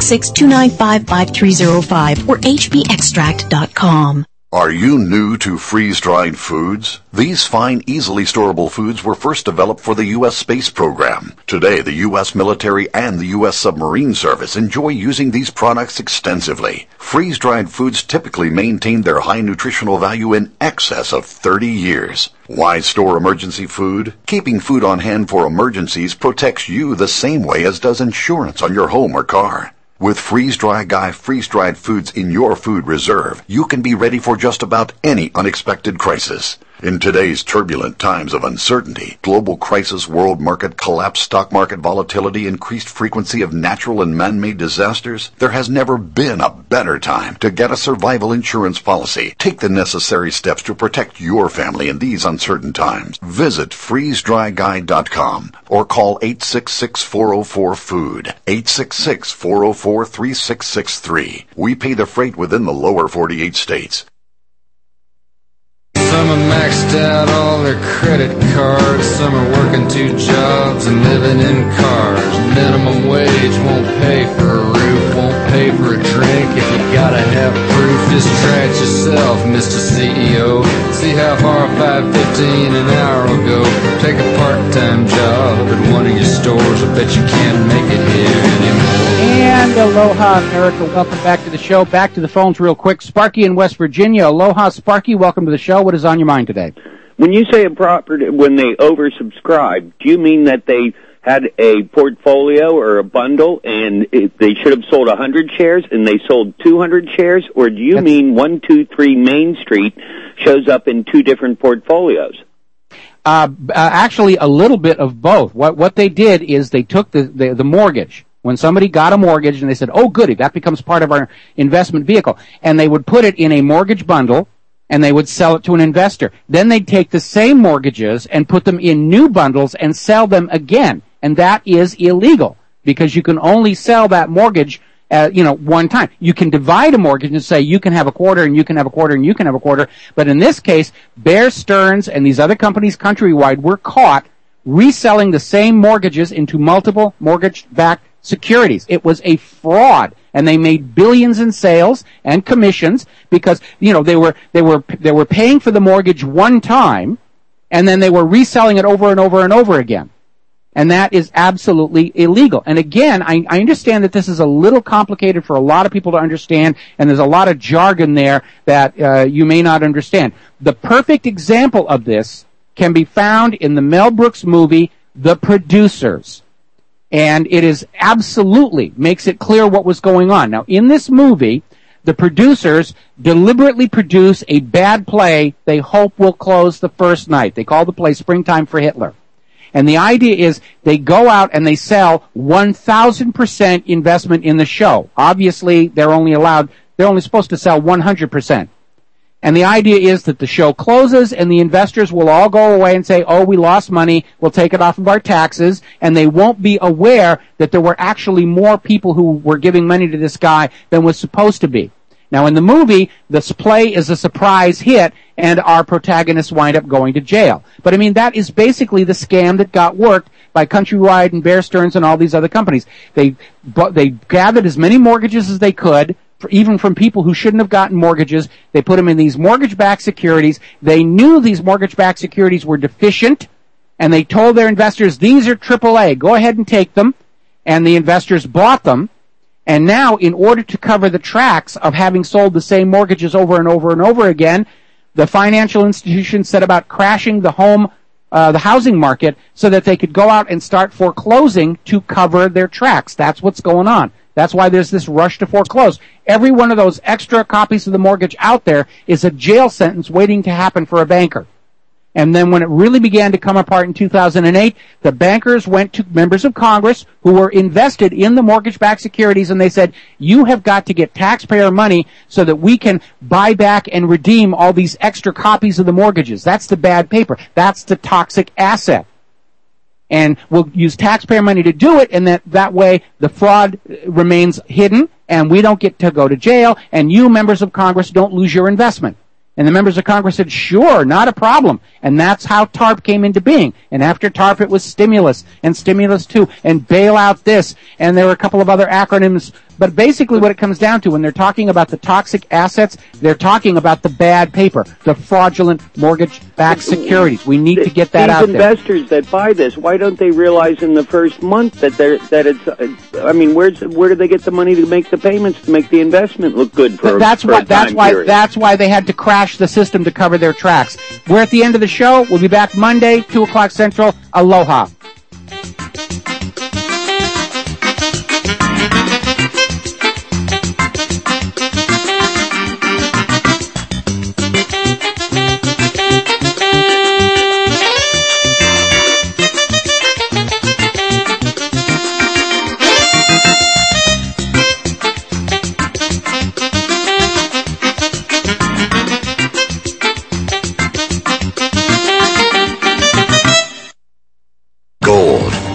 866-295-5305 or hbextract.com. Are you new to freeze-dried foods? These fine, easily storable foods were first developed for the U.S. space program. Today, the U.S. military and the U.S. submarine service enjoy using these products extensively. Freeze-dried foods typically maintain their high nutritional value in excess of 30 years. Why store emergency food? Keeping food on hand for emergencies protects you the same way as does insurance on your home or car. With Freeze-Dry Guy freeze-dried foods in your food reserve, you can be ready for just about any unexpected crisis. In today's turbulent times of uncertainty, global crisis, world market collapse, stock market volatility, increased frequency of natural and man-made disasters, there has never been a better time to get a survival insurance policy. Take the necessary steps to protect your family in these uncertain times. Visit freezedryguy.com or call 866-404-FOOD, 866-404-3663. We pay the freight within the lower 48 states. Some are maxed out all their credit cards. Some are working 2 jobs and living in cars. Minimum wage won't pay for a roof, won't pay for a drink. If you gotta have proof, just try it yourself, Mr. CEO. See how far 5.15 an hour will go. Take a part-time job at one of your stores. I bet you can't make it here anymore. And aloha, America. Welcome back to the show. Back to the phones real quick. Sparky in West Virginia. Aloha, Sparky. Welcome to the show. What is on your mind today? When you say a property, when they oversubscribe, do you mean that they had a portfolio or a bundle and they should have sold 100 shares and they sold 200 shares? Or do you mean 123 Main Street shows up in 2 different portfolios? Actually, a little bit of both. What they did is they took the mortgage. When somebody got a mortgage and they said, oh, goody, that becomes part of our investment vehicle. And they would put it in a mortgage bundle and they would sell it to an investor. Then they'd take the same mortgages and put them in new bundles and sell them again. And that is illegal because you can only sell that mortgage one time. You can divide a mortgage and say you can have a quarter and you can have a quarter and you can have a quarter. But in this case, Bear Stearns and these other companies countrywide were caught reselling the same mortgages into multiple mortgage-backed securities. It was a fraud, and they made billions in sales and commissions because they were paying for the mortgage one time, and then they were reselling it over and over and over again. And that is absolutely illegal. And again, I understand that this is a little complicated for a lot of people to understand, and there's a lot of jargon there that you may not understand. The perfect example of this can be found in the Mel Brooks movie, The Producers. And it is absolutely makes it clear what was going on. Now, in this movie, the producers deliberately produce a bad play they hope will close the first night. They call the play Springtime for Hitler. And the idea is they go out and they sell 1,000% investment in the show. Obviously, they're only supposed to sell 100%. And the idea is that the show closes and the investors will all go away and say, oh, we lost money, we'll take it off of our taxes, and they won't be aware that there were actually more people who were giving money to this guy than was supposed to be. Now, in the movie, this play is a surprise hit, and our protagonists wind up going to jail. But, I mean, that is basically the scam that got worked by Countrywide and Bear Stearns and all these other companies. They gathered as many mortgages as they could, even from people who shouldn't have gotten mortgages. They put them in these mortgage-backed securities. They knew these mortgage-backed securities were deficient, and they told their investors, these are AAA, go ahead and take them. And the investors bought them. And now, in order to cover the tracks of having sold the same mortgages over and over and over again, the financial institutions set about crashing the housing market so that they could go out and start foreclosing to cover their tracks. That's what's going on. That's why there's this rush to foreclose. Every one of those extra copies of the mortgage out there is a jail sentence waiting to happen for a banker. And then when it really began to come apart in 2008, the bankers went to members of Congress who were invested in the mortgage-backed securities, and they said, you have got to get taxpayer money so that we can buy back and redeem all these extra copies of the mortgages. That's the bad paper. That's the toxic asset. And we'll use taxpayer money to do it, and that way the fraud remains hidden, and we don't get to go to jail, and you, members of Congress, don't lose your investment. And the members of Congress said, sure, not a problem. And that's how TARP came into being. And after TARP, it was Stimulus and Stimulus 2 and Bailout this. And there were a couple of other acronyms. But basically what it comes down to, when they're talking about the toxic assets, they're talking about the bad paper, the fraudulent mortgage-backed securities. We need to get that out there. These investors that buy this, why don't they realize in the first month that it's? I mean, where do they get the money to make the payments to make the investment look good for? That's why they had to crash the system to cover their tracks. We're at the end of the show. We'll be back Monday, 2:00 Central. Aloha.